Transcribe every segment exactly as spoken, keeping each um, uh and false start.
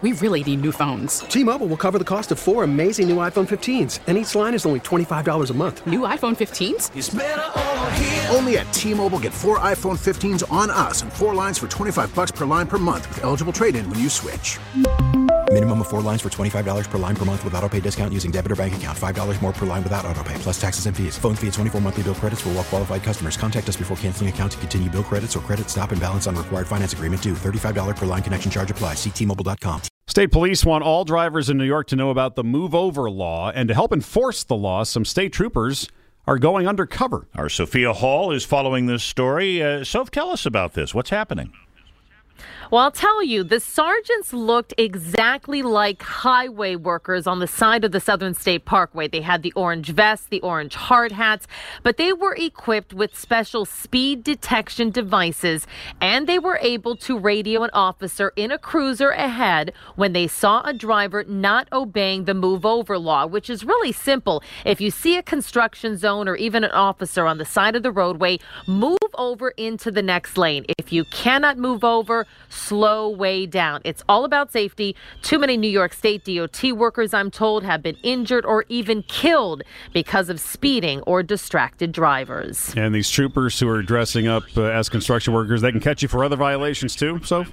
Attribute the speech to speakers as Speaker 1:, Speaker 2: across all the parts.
Speaker 1: We really need new phones.
Speaker 2: T-Mobile will cover the cost of four amazing new iPhone fifteens, and each line is only twenty-five dollars a month.
Speaker 1: New iPhone fifteens?
Speaker 3: It's better over here.
Speaker 4: Only at T-Mobile, get four iPhone fifteens on us and four lines for twenty-five dollars per line per month with eligible trade-in when you switch.
Speaker 5: Minimum of four lines for twenty-five dollars per line per month with autopay discount using debit or bank account. five dollars more per line without autopay, plus taxes and fees. Phone fee at twenty-four monthly bill credits for well-qualified customers. Contact us before canceling account to continue bill credits or credit stop and balance on required finance agreement due. thirty-five dollars per line connection charge applies. See T Mobile dot com.
Speaker 6: State police want all drivers in New York to know about the Move Over law, and to help enforce the law, some state troopers are going undercover.
Speaker 7: Our Sophia Hall is following this story. Uh, Soph, tell us about this. What's happening?
Speaker 8: Well, I'll tell you, the sergeants looked exactly like highway workers on the side of the Southern State Parkway. They had the orange vests, the orange hard hats, but they were equipped with special speed detection devices, and they were able to radio an officer in a cruiser ahead when they saw a driver not obeying the Move Over law, which is really simple. If you see a construction zone or even an officer on the side of the roadway, move over into the next lane. If you cannot move over, slow way down. It's all about safety. Too many New York State D O T workers, I'm told, have been injured or even killed because of speeding or distracted drivers.
Speaker 6: And these troopers who are dressing up uh, as construction workers, they can catch you for other violations too, so?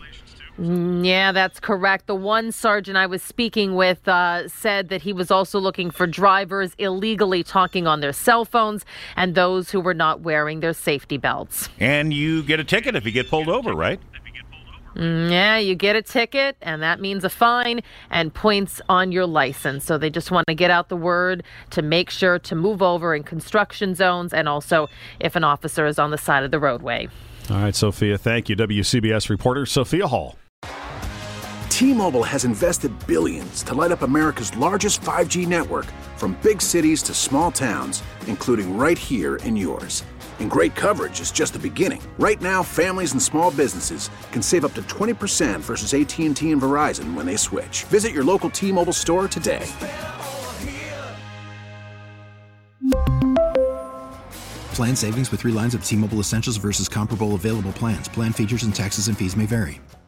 Speaker 8: Yeah, that's correct. The one sergeant I was speaking with uh, said that he was also looking for drivers illegally talking on their cell phones and those who were not wearing their safety belts.
Speaker 7: And you get a ticket if you get pulled over, right?
Speaker 8: Mm, yeah, you get a ticket, and that means a fine and points on your license. So they just want to get out the word to make sure to move over in construction zones and also if an officer is on the side of the roadway.
Speaker 6: All right, Sophia, thank you. W C B S reporter Sophia Hall.
Speaker 4: T-Mobile has invested billions to light up America's largest five G network, from big cities to small towns, including right here in yours. And great coverage is just the beginning. Right now, families and small businesses can save up to twenty percent versus A T and T and Verizon when they switch. Visit your local T-Mobile store today.
Speaker 5: Plan savings with three lines of T-Mobile Essentials versus comparable available plans. Plan features and taxes and fees may vary.